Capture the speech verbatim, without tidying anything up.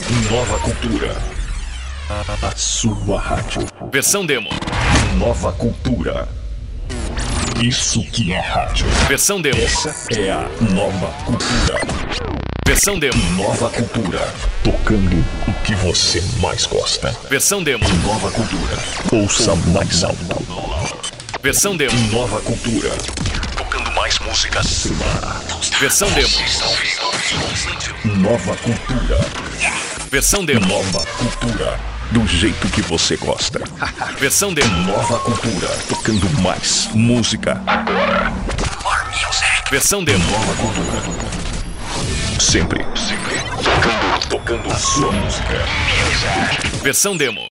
Nova Cultura. A sua rádio. Versão demo. Nova Cultura. Isso que é rádio. Versão demo. Essa é a Nova Cultura. Versão demo. Nova Cultura. Tocando o que você mais gosta. Versão demo. Nova Cultura. Ouça mais alto. Versão demo. Nova Cultura. Tocando mais músicas. Versão demo. Nova Cultura. Versão demo. Nova Cultura. Do jeito que você gosta. Versão demo. Nova Cultura. Tocando mais música. Agora. Versão demo. Nova Cultura. Sempre. Sempre. Tocando. Tocando a sua música. Versão demo.